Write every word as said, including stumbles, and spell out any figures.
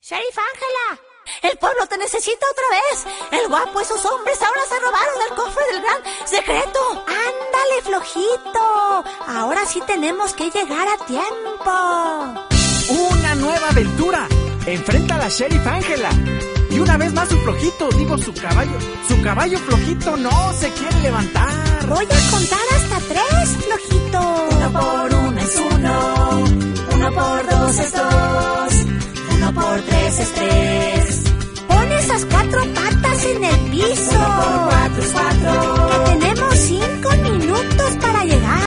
Sheriff Ángela, el pueblo te necesita otra vez. El guapo y sus hombres ahora se robaron el cofre del gran secreto. Ándale, flojito. Ahora sí tenemos que llegar a tiempo. Una nueva aventura. Enfrenta a la Sheriff Ángela. Y una vez más su flojito, digo su caballo. Su caballo flojito no se quiere levantar. Voy a contar hasta tres, flojito. Uno por uno es uno. Uno por dos es dos.